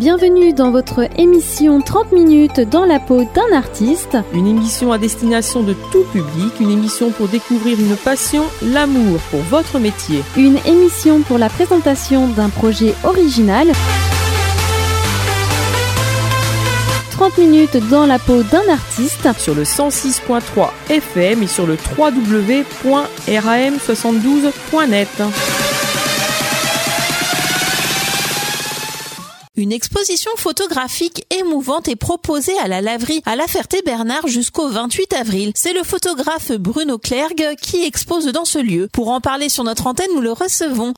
Bienvenue dans votre émission 30 minutes dans la peau d'un artiste. Une émission à destination de tout public, une émission pour découvrir une passion, l'amour pour votre métier. Une émission pour la présentation d'un projet original. 30 minutes dans la peau d'un artiste. Sur le 106.3 FM et sur le www.ram72.net. Une exposition photographique émouvante est proposée à la laverie à La Ferté-Bernard jusqu'au 28 avril. C'est le photographe Bruno Clergue qui expose dans ce lieu. Pour en parler sur notre antenne, nous le recevons.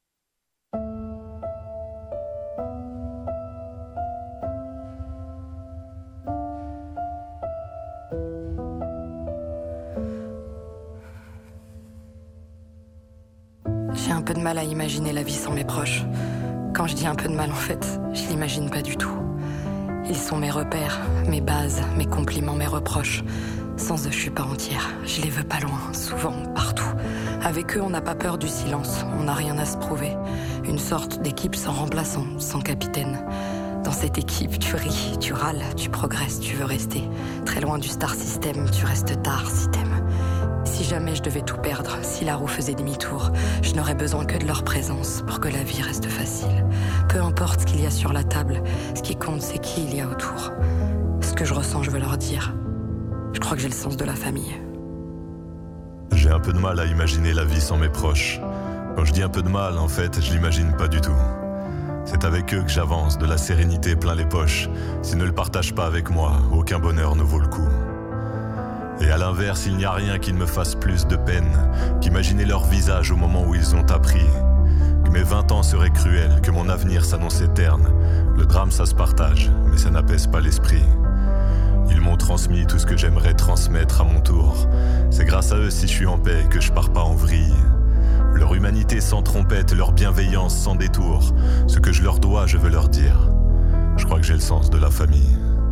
J'ai un peu de mal à imaginer la vie sans mes proches. Quand je dis un peu de mal, en fait, je l'imagine pas du tout. Ils sont mes repères, mes bases, mes compliments, mes reproches. Sans eux, je suis pas entière. Je les veux pas loin, souvent, partout. Avec eux, on n'a pas peur du silence. On n'a rien à se prouver. Une sorte d'équipe sans remplaçant, sans capitaine. Dans cette équipe, tu ris, tu râles, tu progresses, tu veux rester. Très loin du star system, tu restes tard si t'aimes. Si jamais je devais tout perdre, si la roue faisait demi-tour, je n'aurais besoin que de leur présence pour que la vie reste facile. Peu importe ce qu'il y a sur la table, ce qui compte, c'est qui il y a autour. Ce que je ressens, je veux leur dire. Je crois que j'ai le sens de la famille. J'ai un peu de mal à imaginer la vie sans mes proches. Quand je dis un peu de mal, en fait, je l'imagine pas du tout. C'est avec eux que j'avance, de la sérénité plein les poches. S'ils ne le partagent pas avec moi, aucun bonheur ne vaut le coup. Et à l'inverse, il n'y a rien qui ne me fasse plus de peine qu'imaginer leur visage au moment où ils ont appris que mes 20 ans seraient cruels, que mon avenir s'annonçait terne. Le drame, ça se partage, mais ça n'apaise pas l'esprit. Ils m'ont transmis tout ce que j'aimerais transmettre à mon tour. C'est grâce à eux si je suis en paix que je pars pas en vrille. Leur humanité sans trompette, leur bienveillance sans détour. Ce que je leur dois, je veux leur dire. Je crois que j'ai le sens de la famille.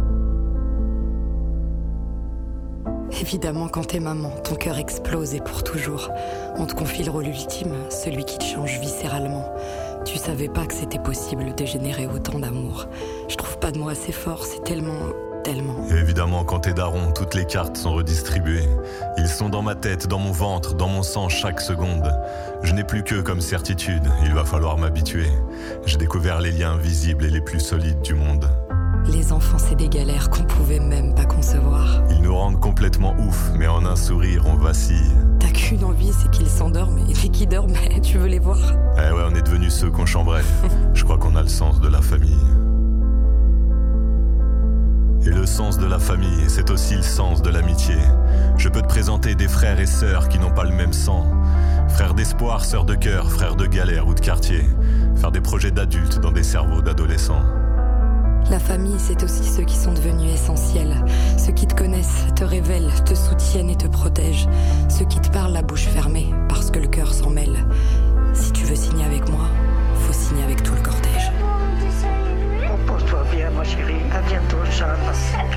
Évidemment, quand t'es maman, ton cœur explose et pour toujours. On te confie le rôle ultime, celui qui te change viscéralement. Tu savais pas que c'était possible de générer autant d'amour. Je trouve pas de mots assez forts, c'est tellement... Et évidemment, quand t'es daron, toutes les cartes sont redistribuées. Ils sont dans ma tête, dans mon ventre, dans mon sang chaque seconde. Je n'ai plus qu'eux comme certitude, il va falloir m'habituer. J'ai découvert les liens invisibles et les plus solides du monde. Les enfants, c'est des galères qu'on pouvait même pas concevoir. Ils nous rendent complètement ouf, mais en un sourire, on vacille. T'as qu'une envie, c'est qu'ils s'endorment, et dès qu'ils dorment, tu veux les voir. Eh ouais, on est devenus ceux qu'on chambrait. Je crois qu'on a le sens de la famille. Et le sens de la famille, c'est aussi le sens de l'amitié. Je peux te présenter des frères et sœurs qui n'ont pas le même sang. Frères d'espoir, sœurs de cœur, frères de galère ou de quartier. Faire des projets d'adultes dans des cerveaux d'adolescents. La famille, c'est aussi ceux qui sont devenus essentiels. Ceux qui te connaissent, te révèlent, te soutiennent et te protègent. Ceux qui te parlent la bouche fermée, parce que le cœur s'en mêle. Si tu veux signer avec moi, faut signer avec tout le cortège. Repose-toi bien, ma chérie. À bientôt, Inch'Allah.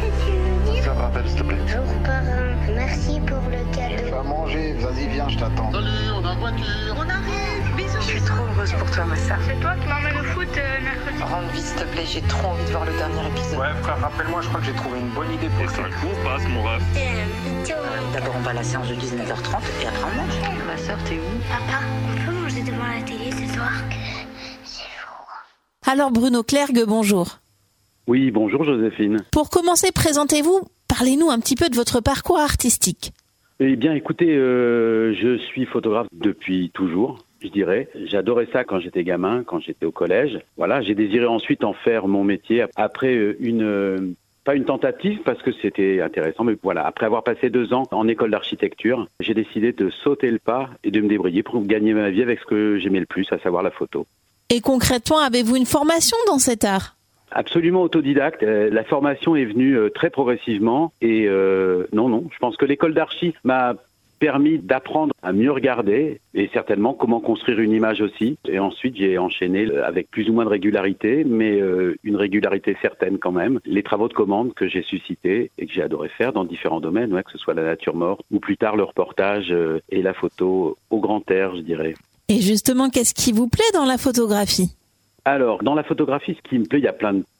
Ça va, s'il te plaît. Bonjour, parrain. Merci pour le cadeau. Tu vas manger, vas-y, viens, je t'attends. Salut, on a une voiture. On arrive. Bisous. Je suis trop heureuse pour toi, ma sœur. C'est toi qui m'emmène au foot mercredi. Rends vite, s'il te plaît, j'ai trop envie de voir le dernier épisode. Ouais, frère, rappelle-moi, je crois que j'ai trouvé une bonne idée pour ça. Où passe, mon ref? D'abord, on va à la séance de 19h30 et après, on mange. Ma sœur, t'es où? Papa, on peut manger devant la télé ce soir? C'est fou. Alors Bruno Clergue, bonjour. Oui, bonjour Joséphine. Pour commencer, présentez-vous. Parlez-nous un petit peu de votre parcours artistique. Eh bien, écoutez, je suis photographe depuis toujours, je dirais. J'adorais ça quand j'étais gamin, quand j'étais au collège. Voilà, j'ai désiré ensuite en faire mon métier après pas une tentative parce que c'était intéressant, mais voilà, après avoir passé 2 ans en école d'architecture, j'ai décidé de sauter le pas et de me débrouiller pour gagner ma vie avec ce que j'aimais le plus, à savoir la photo. Et concrètement, avez-vous une formation dans cet art ? Absolument autodidacte. La formation est venue très progressivement et non, je pense que l'école d'archi m'a permis d'apprendre à mieux regarder et certainement comment construire une image aussi. Et ensuite, j'ai enchaîné avec plus ou moins de régularité, mais une régularité certaine quand même, les travaux de commande que j'ai suscités et que j'ai adoré faire dans différents domaines, que ce soit la nature morte ou plus tard le reportage et la photo au grand air, je dirais. Et justement, qu'est-ce qui vous plaît dans la photographie ? Alors, dans la photographie, ce qui me plaît, il y a plein de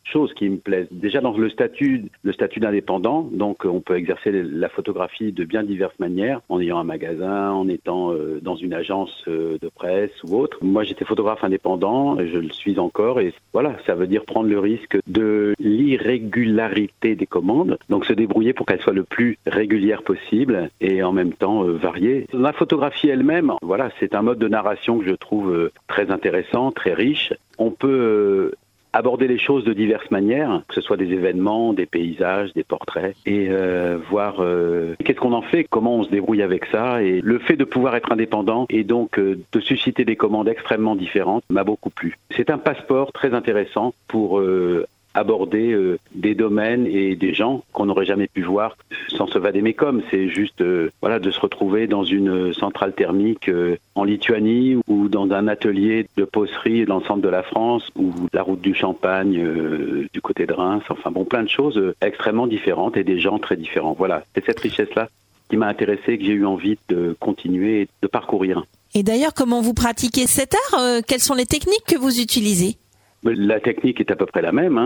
choses qui me plaisent. Déjà dans le statut d'indépendant, donc on peut exercer la photographie de bien diverses manières, en ayant un magasin, en étant dans une agence de presse ou autre. Moi j'étais photographe indépendant, et je le suis encore, et voilà, ça veut dire prendre le risque de l'irrégularité des commandes, donc se débrouiller pour qu'elles soient le plus régulières possible et en même temps variées. La photographie elle-même, voilà, c'est un mode de narration que je trouve très intéressant, très riche. On peut aborder les choses de diverses manières, que ce soit des événements, des paysages, des portraits, et voir qu'est-ce qu'on en fait, comment on se débrouille avec ça. Et le fait de pouvoir être indépendant et donc de susciter des commandes extrêmement différentes m'a beaucoup plu. C'est un passeport très intéressant pour aborder des domaines et des gens qu'on n'aurait jamais pu voir sans se vadémécum. C'est juste voilà, de se retrouver dans une centrale thermique en Lituanie ou dans un atelier de pocerie dans le centre de la France ou la route du Champagne du côté de Reims. Enfin bon, plein de choses extrêmement différentes et des gens très différents. Voilà, c'est cette richesse-là qui m'a intéressé et que j'ai eu envie de continuer et de parcourir. Et d'ailleurs, comment vous pratiquez cet art ? Quelles sont les techniques que vous utilisez ? La technique est à peu près la même,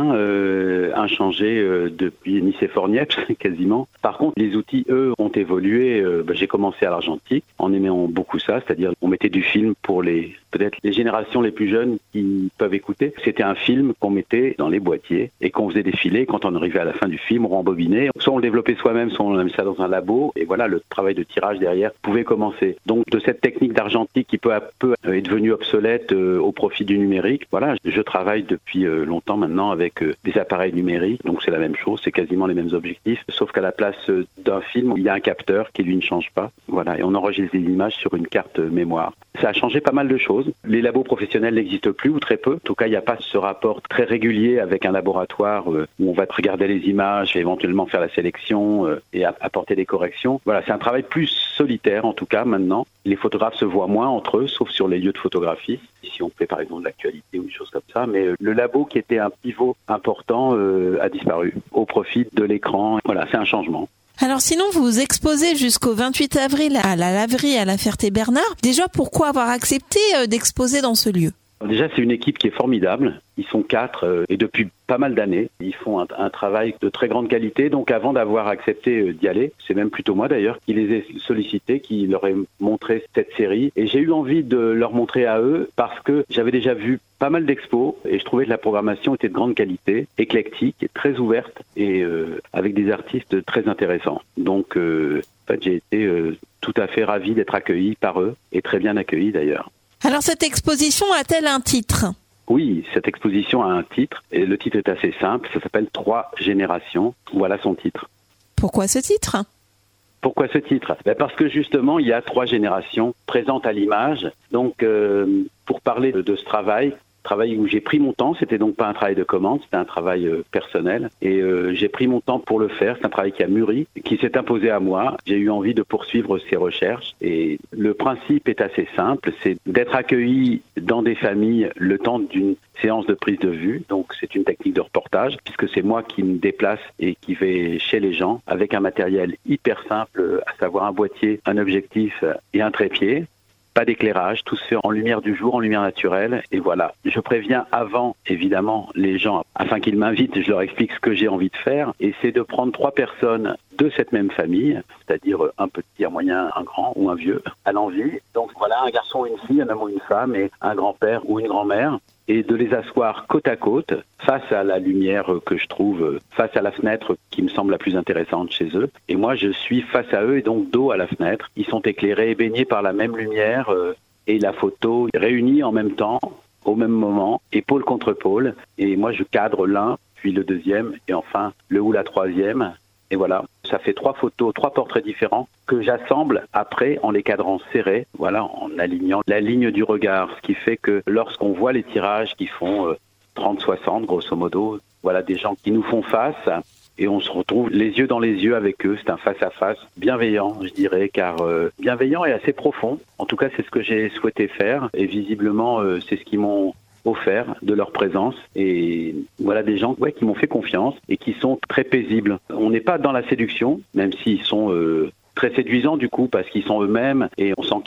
inchangée depuis Nice et Fornieps quasiment. Par contre, les outils, eux, ont évolué. J'ai commencé à l'argentique en aimant beaucoup ça, c'est-à-dire on mettait du film pour peut-être les générations les plus jeunes qui peuvent écouter. C'était un film qu'on mettait dans les boîtiers et qu'on faisait défiler. Quand on arrivait à la fin du film, on rembobinait. Soit on le développait soi-même, soit on mettait ça dans un labo. Et voilà, le travail de tirage derrière pouvait commencer. Donc de cette technique d'argentique qui peu à peu est devenue obsolète au profit du numérique, voilà, je travaille depuis longtemps maintenant avec des appareils numériques, donc c'est la même chose, c'est quasiment les mêmes objectifs, sauf qu'à la place d'un film, il y a un capteur qui lui ne change pas, voilà, et on enregistre des images sur une carte mémoire. Ça a changé pas mal de choses. Les labos professionnels n'existent plus ou très peu. En tout cas, il n'y a pas ce rapport très régulier avec un laboratoire où on va regarder les images et éventuellement faire la sélection et apporter des corrections. Voilà, c'est un travail plus solitaire en tout cas maintenant. Les photographes se voient moins entre eux, sauf sur les lieux de photographie. Si on fait par exemple de l'actualité ou des choses comme ça. Mais le labo qui était un pivot important a disparu au profit de l'écran. Voilà, c'est un changement. Alors sinon, vous exposez jusqu'au 28 avril à la laverie à la Ferté-Bernard. Déjà, pourquoi avoir accepté d'exposer dans ce lieu ? Déjà, c'est une équipe qui est formidable. Ils sont 4 et depuis pas mal d'années, ils font un travail de très grande qualité. Donc avant d'avoir accepté d'y aller, c'est même plutôt moi d'ailleurs qui les ai sollicités, qui leur ai montré cette série. Et j'ai eu envie de leur montrer à eux parce que j'avais déjà vu pas mal d'expos et je trouvais que la programmation était de grande qualité, éclectique, très ouverte et avec des artistes très intéressants. Donc en fait, j'ai été tout à fait ravi d'être accueilli par eux et très bien accueilli d'ailleurs. Alors cette exposition a-t-elle un titre ? Oui, cette exposition a un titre et le titre est assez simple, ça s'appelle 3 générations. Voilà son titre. Pourquoi ce titre ? Pourquoi ce titre ? Parce que justement, il y a 3 générations présentes à l'image. Donc, pour parler de ce travail où j'ai pris mon temps, c'était donc pas un travail de commande, c'était un travail personnel. Et j'ai pris mon temps pour le faire, c'est un travail qui a mûri, qui s'est imposé à moi. J'ai eu envie de poursuivre ces recherches. Et le principe est assez simple, c'est d'être accueilli dans des familles le temps d'une séance de prise de vue. Donc c'est une technique de reportage, puisque c'est moi qui me déplace et qui vais chez les gens avec un matériel hyper simple, à savoir un boîtier, un objectif et un trépied. Pas d'éclairage, tout se fait en lumière du jour, en lumière naturelle, et voilà. Je préviens avant, évidemment, les gens, afin qu'ils m'invitent, je leur explique ce que j'ai envie de faire, et c'est de prendre 3 personnes de cette même famille, c'est-à-dire un petit, un moyen, un grand ou un vieux, à l'envie. Donc voilà, un garçon ou une fille, un homme ou une femme, et un grand-père ou une grand-mère, et de les asseoir côte à côte, face à la lumière que je trouve, face à la fenêtre qui me semble la plus intéressante chez eux. Et moi, je suis face à eux et donc dos à la fenêtre. Ils sont éclairés et baignés par la même lumière et la photo réunie en même temps, au même moment, épaule contre épaule. Et moi, je cadre l'un, puis le deuxième, et enfin le ou la troisième. Et voilà, ça fait 3 photos, 3 portraits différents que j'assemble après en les cadrant serrés, voilà, en alignant la ligne du regard, ce qui fait que lorsqu'on voit les tirages qui font 30-60 grosso modo, voilà des gens qui nous font face et on se retrouve les yeux dans les yeux avec eux. C'est un face-à-face bienveillant, je dirais, car bienveillant et assez profond. En tout cas, c'est ce que j'ai souhaité faire et visiblement, c'est ce qu'ils m'ont offert de leur présence et voilà des gens qui m'ont fait confiance et qui sont très paisibles. On n'est pas dans la séduction, même s'ils sont très séduisants du coup parce qu'ils sont eux-mêmes et on sent qu'ils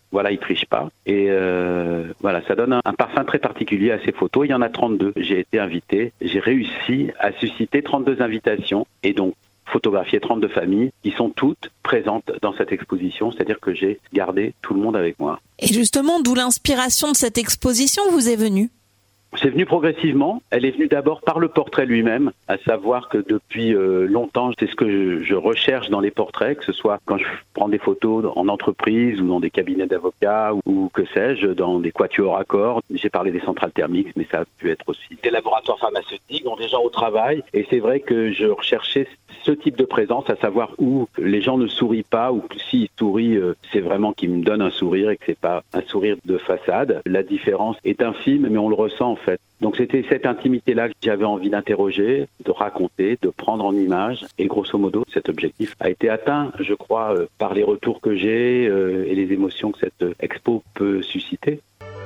Voilà, il triche pas. Et voilà, ça donne un parfum très particulier à ces photos. Il y en a 32. J'ai été invité. J'ai réussi à susciter 32 invitations et donc photographier 32 familles qui sont toutes présentes dans cette exposition. C'est-à-dire que j'ai gardé tout le monde avec moi. Et justement, d'où l'inspiration de cette exposition vous est venue ? C'est venu progressivement. Elle est venue d'abord par le portrait lui-même, à savoir que depuis longtemps, c'est ce que je recherche dans les portraits, que ce soit quand je prends des photos en entreprise ou dans des cabinets d'avocats ou que sais-je, dans des quatuors à cordes. J'ai parlé des centrales thermiques, mais ça a pu être aussi des laboratoires pharmaceutiques, dont des gens au travail. Et c'est vrai que je recherchais ce type de présence, à savoir où les gens ne sourient pas, ou s'ils sourient, c'est vraiment qu'ils me donnent un sourire et que c'est pas un sourire de façade. La différence est infime, mais on le ressent en fait. Donc c'était cette intimité-là que j'avais envie d'interroger, de raconter, de prendre en image. Et grosso modo, cet objectif a été atteint, je crois, par les retours que j'ai et les émotions que cette expo peut susciter.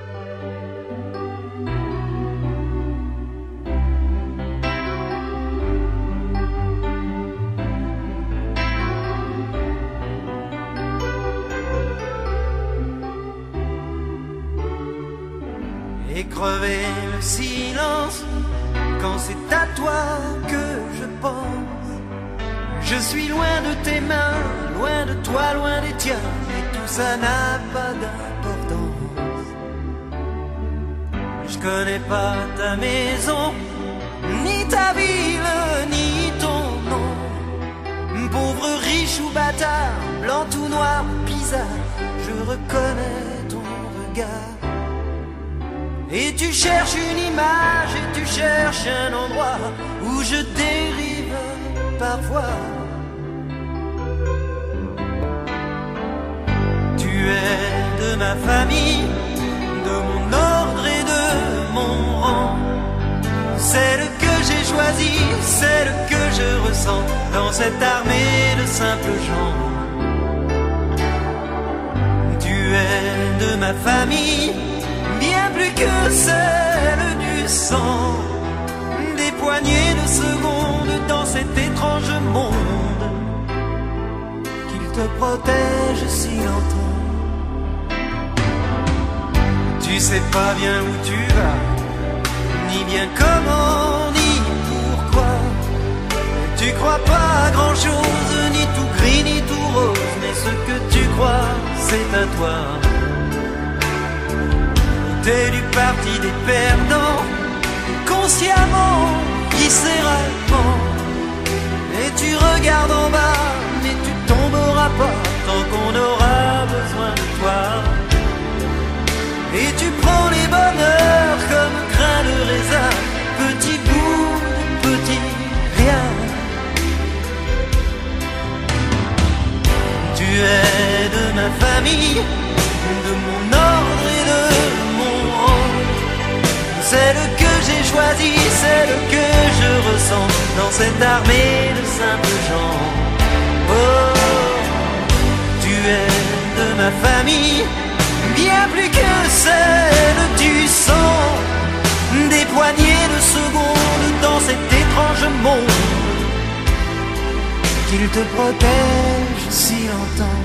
Et crever le silence quand c'est à toi que je pense. Je suis loin de tes mains, loin de toi, loin des tiens, et tout ça n'a pas d'importance. Je connais pas ta maison, ni ta ville, ni ton nom. Pauvre, riche ou bâtard, blanc ou noir ou bizarre, je reconnais ton regard. Et tu cherches une image, et tu cherches un endroit où je dérive parfois. Tu es de ma famille, de mon ordre et de mon rang. Celle que j'ai choisie, celle que je ressens dans cette armée de simples gens. Tu es de ma famille, bien plus que celle du sang. Des poignées de secondes dans cet étrange monde, qu'il te protège si longtemps. Tu sais pas bien où tu vas, ni bien comment, ni pourquoi. Tu crois pas à grand chose, ni tout gris, ni tout rose, mais ce que tu crois, c'est à toi. T'es du parti des perdants, consciemment, viscéralement. Et tu regardes en bas, mais tu tomberas pas tant qu'on aura besoin de toi. Et tu prends les bonheurs comme grain de raisin, petit bout de petit rien. Tu es de ma famille, de mon ordre et de celle que j'ai choisie, celle que je ressens dans cette armée de simples gens. Oh, tu es de ma famille, bien plus que celle du sang. Des poignées de secondes dans cet étrange monde, qu'il te protège si longtemps.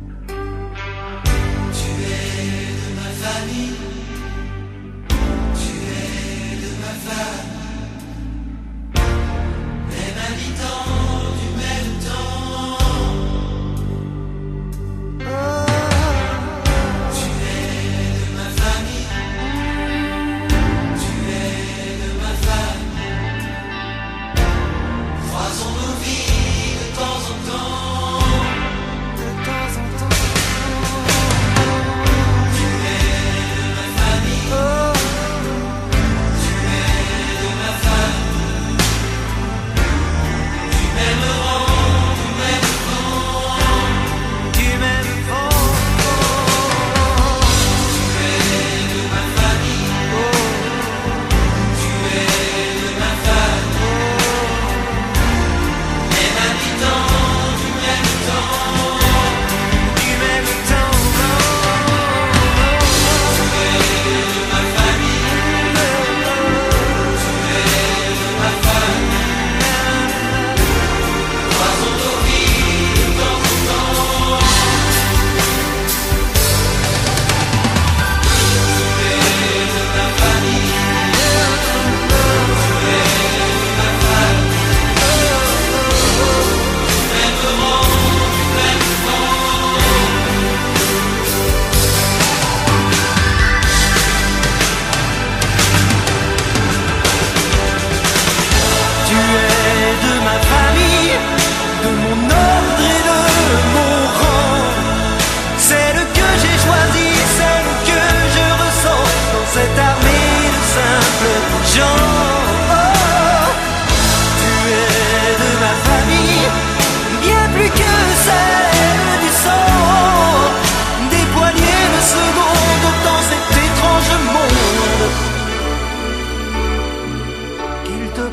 Tu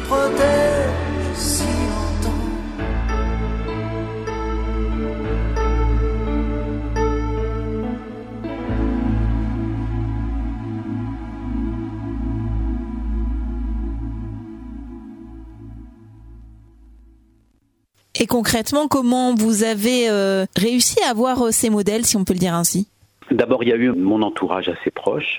protège si longtemps. Et concrètement, comment vous avez réussi à avoir ces modèles, si on peut le dire ainsi ? D'abord, il y a eu mon entourage assez proche,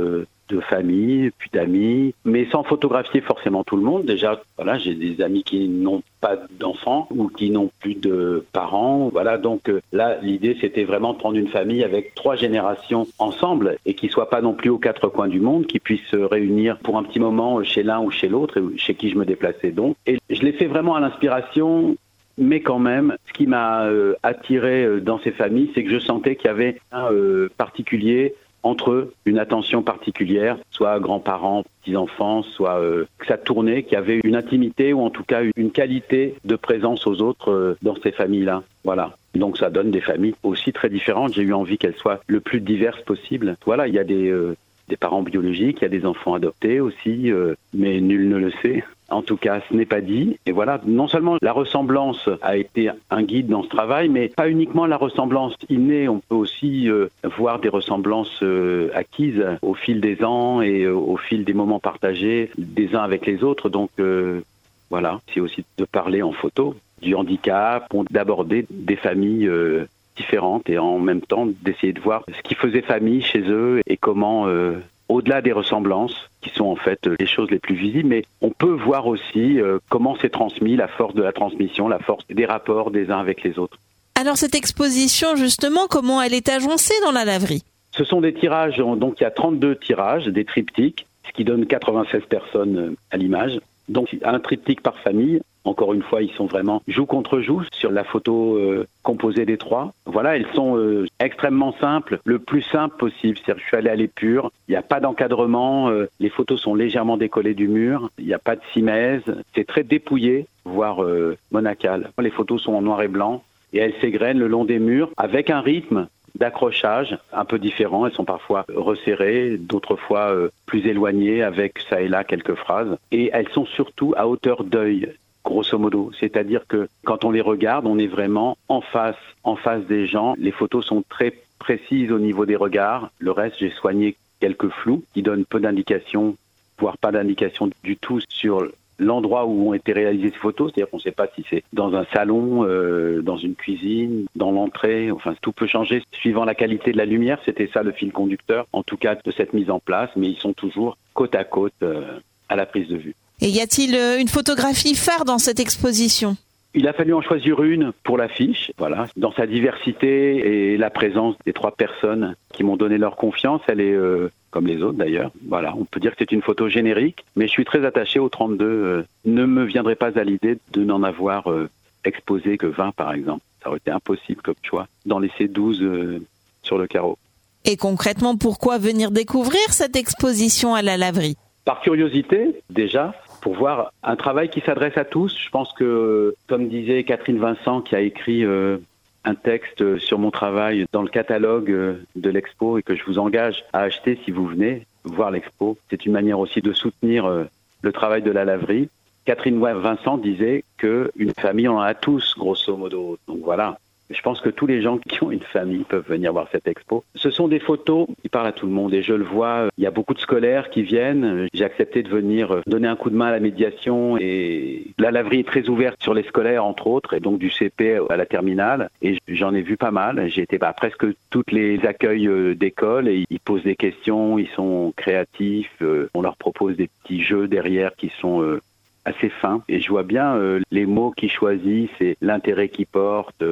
de famille, puis d'amis, mais sans photographier forcément tout le monde. Déjà, voilà, j'ai des amis qui n'ont pas d'enfants ou qui n'ont plus de parents. Voilà, donc là, l'idée, c'était vraiment de prendre une famille avec 3 générations ensemble et qui ne soient pas non plus aux 4 coins du monde, qui puissent se réunir pour un petit moment chez l'un ou chez l'autre, et chez qui je me déplaçais donc. Et je l'ai fait vraiment à l'inspiration. Mais quand même, ce qui m'a attiré dans ces familles, c'est que je sentais qu'il y avait un particulier entre eux, une attention particulière, soit grands-parents, petits-enfants, soit que ça tournait, qu'il y avait une intimité ou en tout cas une qualité de présence aux autres dans ces familles-là. Voilà. Donc ça donne des familles aussi très différentes. J'ai eu envie qu'elles soient le plus diverses possible. Voilà, il y a des parents biologiques, il y a des enfants adoptés aussi, mais nul ne le sait. En tout cas, ce n'est pas dit. Et voilà, non seulement la ressemblance a été un guide dans ce travail, mais pas uniquement la ressemblance innée. On peut aussi voir des ressemblances acquises au fil des ans et au fil des moments partagés des uns avec les autres. Donc voilà, c'est aussi de parler en photo du handicap, d'aborder des familles différentes et en même temps d'essayer de voir ce qui faisait famille chez eux et comment... au-delà des ressemblances, qui sont en fait les choses les plus visibles, mais on peut voir aussi comment c'est transmis, la force de la transmission, la force des rapports des uns avec les autres. Alors cette exposition, justement, comment elle est agencée dans la laverie ? Ce sont des tirages, donc il y a 32 tirages, des triptyques, ce qui donne 96 personnes à l'image. Donc un triptyque par famille. Encore une fois, ils sont vraiment joue contre joue sur la photo composée des 3. Voilà, elles sont extrêmement simples, le plus simple possible. C'est-à-dire, je suis allé à l'épure, il n'y a pas d'encadrement, les photos sont légèrement décollées du mur, il n'y a pas de simèse, c'est très dépouillé, voire monacal. Les photos sont en noir et blanc et elles s'égrènent le long des murs avec un rythme d'accrochage un peu différent. Elles sont parfois resserrées, d'autres fois plus éloignées avec ça et là quelques phrases. Et elles sont surtout à hauteur d'œil. Grosso modo, c'est-à-dire que quand on les regarde, on est vraiment en face des gens. Les photos sont très précises au niveau des regards. Le reste, j'ai soigné quelques flous qui donnent peu d'indications, voire pas d'indications du tout sur l'endroit où ont été réalisées ces photos. C'est-à-dire qu'on ne sait pas si c'est dans un salon, dans une cuisine, dans l'entrée. Enfin, tout peut changer suivant la qualité de la lumière. C'était ça le fil conducteur, en tout cas de cette mise en place. Mais ils sont toujours côte à côte à la prise de vue. Et y a-t-il une photographie phare dans cette exposition ? Il a fallu en choisir une pour l'affiche, voilà. Dans sa diversité et la présence des 3 personnes qui m'ont donné leur confiance, elle est comme les autres d'ailleurs. Voilà, on peut dire que c'est une photo générique, mais je suis très attaché aux 32. Ne me viendrait pas à l'idée de n'en avoir exposé que 20 par exemple. Ça aurait été impossible comme choix d'en laisser 12 sur le carreau. Et concrètement, pourquoi venir découvrir cette exposition à la laverie ? Par curiosité, déjà, pour voir un travail qui s'adresse à tous. Je pense que, comme disait Catherine Vincent, qui a écrit un texte sur mon travail dans le catalogue de l'expo et que je vous engage à acheter si vous venez voir l'expo, c'est une manière aussi de soutenir le travail de la laverie. Catherine Vincent disait qu'une famille, on en a tous, grosso modo. Donc voilà. Je pense que tous les gens qui ont une famille peuvent venir voir cette expo. Ce sont des photos qui parlent à tout le monde et je le vois, il y a beaucoup de scolaires qui viennent. J'ai accepté de venir donner un coup de main à la médiation et la laverie est très ouverte sur les scolaires entre autres et donc du CP à la terminale et j'en ai vu pas mal. J'ai été à presque toutes les accueils d'école et ils posent des questions, ils sont créatifs, on leur propose des petits jeux derrière qui sont assez fin et je vois bien les mots qu'ils choisissent et l'intérêt qu'ils portent,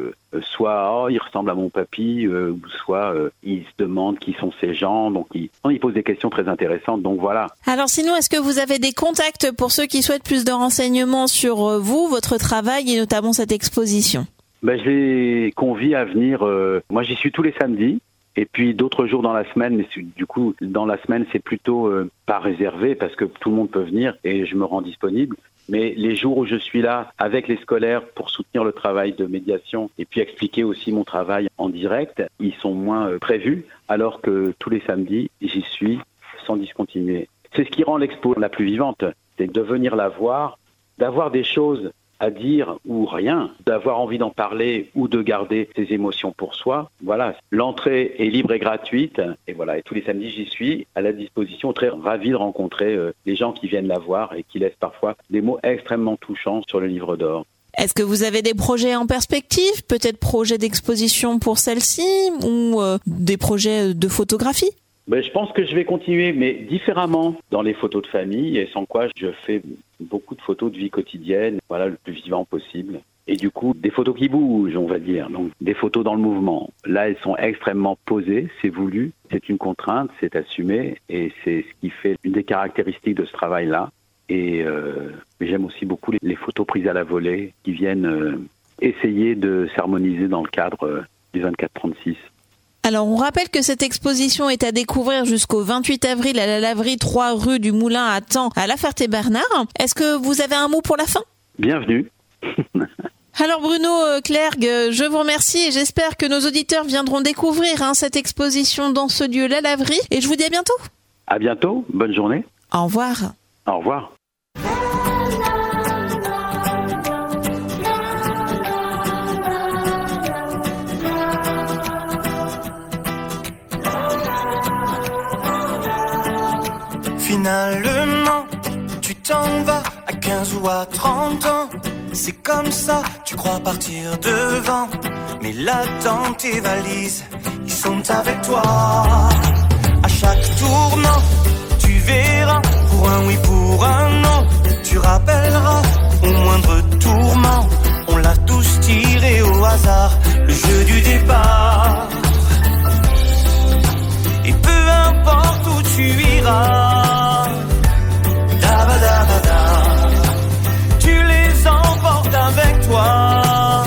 soit il ressemble à mon papy, soit ils se demandent qui sont ces gens, donc ils posent des questions très intéressantes, donc voilà. Alors sinon, est-ce que vous avez des contacts pour ceux qui souhaitent plus de renseignements sur vous, votre travail et notamment cette exposition ? Je les convie à venir, moi j'y suis tous les samedis. Et puis d'autres jours dans la semaine, mais du coup, dans la semaine, c'est plutôt pas réservé parce que tout le monde peut venir et je me rends disponible. Mais les jours où je suis là avec les scolaires pour soutenir le travail de médiation et puis expliquer aussi mon travail en direct, ils sont moins prévus, alors que tous les samedis, j'y suis sans discontinuer. C'est ce qui rend l'expo la plus vivante. c'est de venir la voir, d'avoir des choses à dire ou rien, d'avoir envie d'en parler ou de garder ses émotions pour soi. Voilà, l'entrée est libre et gratuite et voilà, et tous les samedis j'y suis à la disposition, très ravi de rencontrer les gens qui viennent la voir et qui laissent parfois des mots extrêmement touchants sur le livre d'or. Est-ce que vous avez des projets en perspective, peut-être projets d'exposition pour celle-ci ou des projets de photographie ? Je pense que je vais continuer, mais différemment dans les photos de famille, et sans quoi je fais beaucoup de photos de vie quotidienne, voilà, le plus vivant possible. Et du coup, des photos qui bougent, on va dire, donc des photos dans le mouvement. Là, elles sont extrêmement posées, c'est voulu, c'est une contrainte, c'est assumé, et c'est ce qui fait une des caractéristiques de ce travail-là. Et j'aime aussi beaucoup les photos prises à la volée, qui viennent essayer de s'harmoniser dans le cadre du 24-36. Alors, on rappelle que cette exposition est à découvrir jusqu'au 28 avril à la laverie 3 rue du Moulin à Thaon à La Ferté-Bernard. Est-ce que vous avez un mot pour la fin ? Bienvenue. Alors Bruno Clergue, je vous remercie et j'espère que nos auditeurs viendront découvrir cette exposition dans ce lieu, la laverie. Et je vous dis à bientôt. À bientôt, bonne journée. Au revoir. Au revoir. Finalement, tu t'en vas à 15 ou à 30 ans. C'est comme ça, tu crois partir devant. Mais là, dans tes valises, ils sont avec toi. À chaque tournant, tu verras, pour un oui, pour un non. Tu rappelleras au moindre tourment. On l'a tous tiré au hasard, le jeu du départ. Et peu importe où tu iras, tu les emportes avec toi.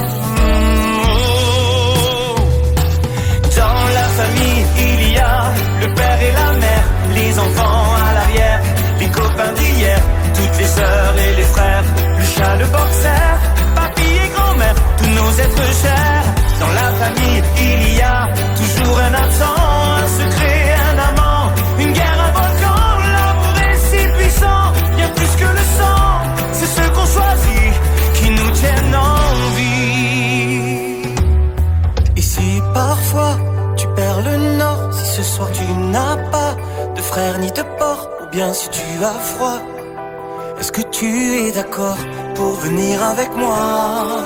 Dans la famille, il y a le père et la mère, les enfants à l'arrière, les copains d'hier, toutes les sœurs et les frères, le chat, le boxer, papy et grand-mère, tous nos êtres chers. Dans la famille, il y a toujours un absent, un secret, un amant, une guerre, un volcan. L'amour est si puissant, bien plus que le sang. C'est ceux qu'on choisit qui nous tiennent en vie. Et si parfois tu perds le nord, si ce soir tu n'as pas de frère ni de porc, ou bien si tu as froid, est-ce que tu es d'accord pour venir avec moi?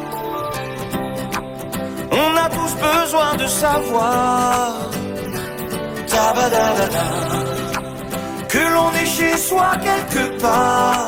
On a tous besoin de savoir que l'on est chez soi quelque part.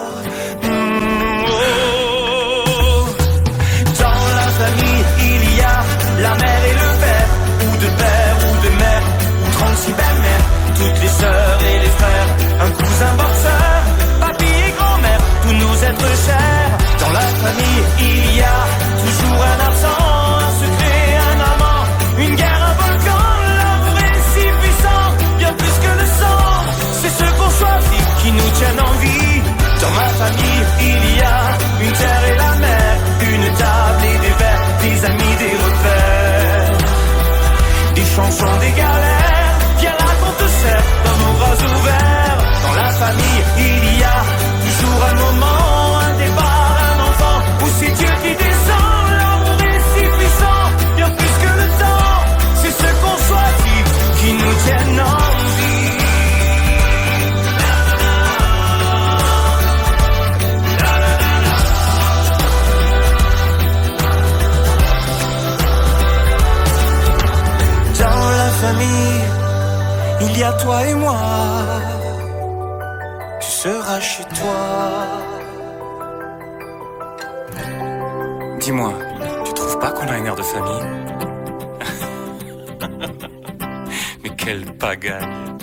Dans la famille, il y a la mère et le père, ou de père ou de mère, ou 36 belles-mères, toutes les sœurs et les frères, un cousin boxeur, papy et grand-mère, tous nos êtres chers. Dans la famille, il y a toujours un absent, un secret, un amant, une guerre, un volcan. L'amour est si puissant, bien plus que le sang. C'est ceux qu'on choisit qui nous tiennent en vie. Dans ma famille, il y a une terre et la mer, une table et des verres, des amis, des repères, des chansons, des galères. Viens là qu'on te serre dans nos bras ouverts. Dans la famille, il y a toujours un moment, un départ, un enfant, ou c'est Dieu qui descend. L'amour est si puissant, bien plus que le temps. C'est ceux qu'on choisit qui nous tiennent en vie. Dans la famille, il y a toi et moi. Tu seras chez toi. Dis-moi, tu trouves pas qu'on a une air de famille? Mais quelle pagaille!